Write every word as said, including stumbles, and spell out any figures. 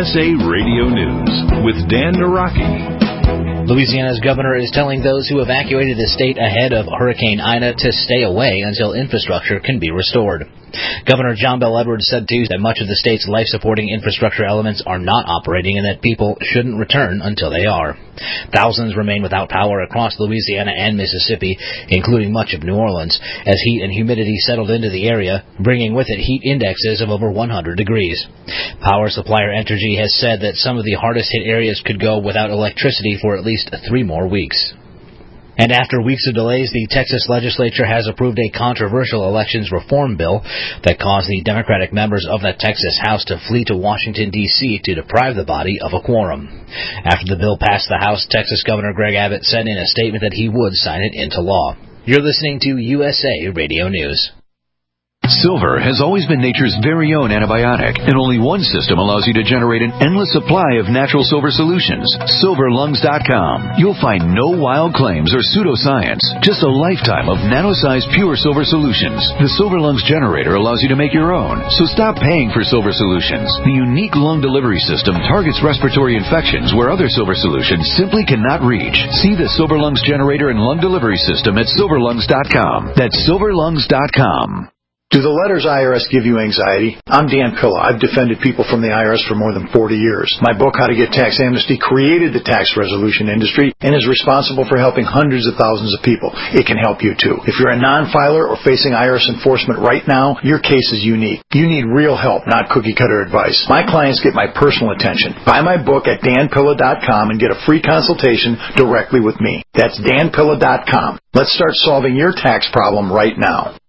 S A Radio News with Dan Naraki. Louisiana's governor is telling those who evacuated the state ahead of Hurricane Ida to stay away until infrastructure can be restored. Governor John Bel Edwards said Tuesday that much of the state's life-supporting infrastructure elements are not operating and that people shouldn't return until they are. Thousands remain without power across Louisiana and Mississippi, including much of New Orleans, as heat and humidity settled into the area, bringing with it heat indexes of over one hundred degrees. Power supplier Entergy has said that some of the hardest-hit areas could go without electricity for at least three more weeks. And after weeks of delays, the Texas legislature has approved a controversial elections reform bill that caused the Democratic members of the Texas House to flee to Washington, D C to deprive the body of a quorum. After the bill passed the House, Texas Governor Greg Abbott said in a statement that he would sign it into law. You're listening to U S A Radio News. Silver has always been nature's very own antibiotic, and only one system allows you to generate an endless supply of natural silver solutions. silver lungs dot com. You'll find no wild claims or pseudoscience, just a lifetime of nano-sized pure silver solutions. The Silver Lungs generator allows you to make your own, so stop paying for silver solutions. The unique lung delivery system targets respiratory infections where other silver solutions simply cannot reach. See the Silver Lungs generator and lung delivery system at silver lungs dot com. That's silver lungs dot com. Do the letters I R S give you anxiety? I'm Dan Pilla. I've defended people from the I R S for more than forty years. My book, How to Get Tax Amnesty, created the tax resolution industry and is responsible for helping hundreds of thousands of people. It can help you, too. If you're a non-filer or facing I R S enforcement right now, your case is unique. You need real help, not cookie-cutter advice. My clients get my personal attention. Buy my book at dan pilla dot com and get a free consultation directly with me. That's dan pilla dot com. Let's start solving your tax problem right now.